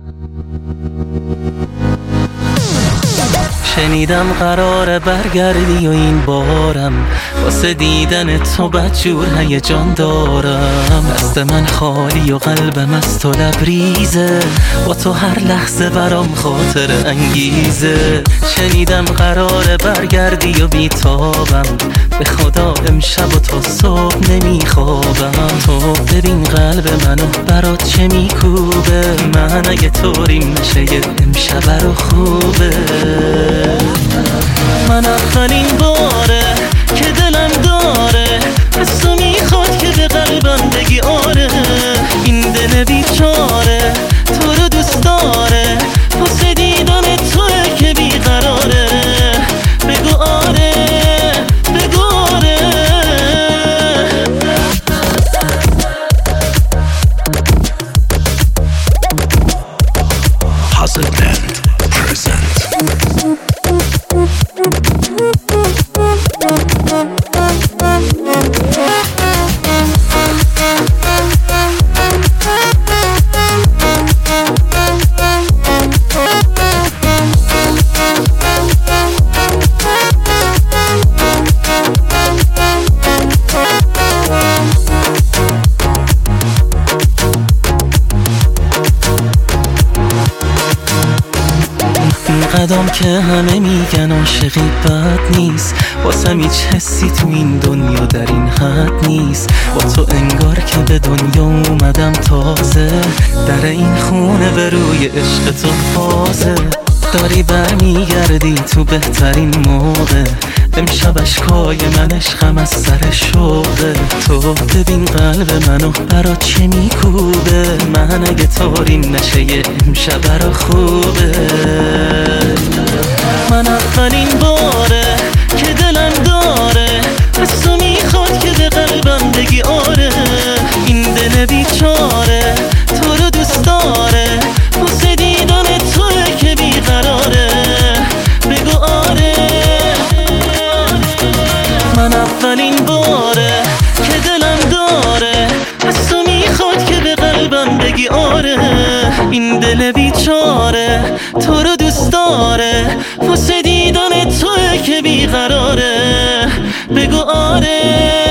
شنیدم قراره برگردی و این بارم واسه دیدن تو بدجور هیجان دارم. دست من خالی و قلبم از تو لبریزه، با تو هر لحظه برام خاطر انگیزه. شنیدم قراره برگردی و بیتابم، به خدا امشب و تا صبح نمیخوابم. تو ببین قلب منو برات چه میکوبه، من اگه طوریم نشه امشب رو خوبه. من اولین باره که دلم داره از تو میخواد که به قلبم بگی آره. این دل بیچاره تو رو دوست داره، واسه دیدن توه که بیقراره. بگو آره، بگو آره. Puzzleland present. قدم که همه میگن عاشقی بد نیست، واسم هیچ حسی تو این دنیا در این حد نیست. با تو انگار که به دنیا اومدم تازه، در این خونه به روی عشق تو فازه. داری برمیگردی تو بهترین موقع، امشب اشکای من عشقم از سر شوقه. تو ببین قلب منو برات چه میکوبه، من اگه طوریم نشه امشب برا خوبه. من اولین باره که دلم داره از تو میخواد که به قلبم بگی آره. این دل بیچاره تو رو دوست داره، واسه دیدن توه که بیقراره. بگو آره. من اولین باره که دلم داره از تو میخواد که به قلبم بگی آره. این دل بیچاره تو رو دوست داره، واسه دیدن توه که بیقراره. بگو آره.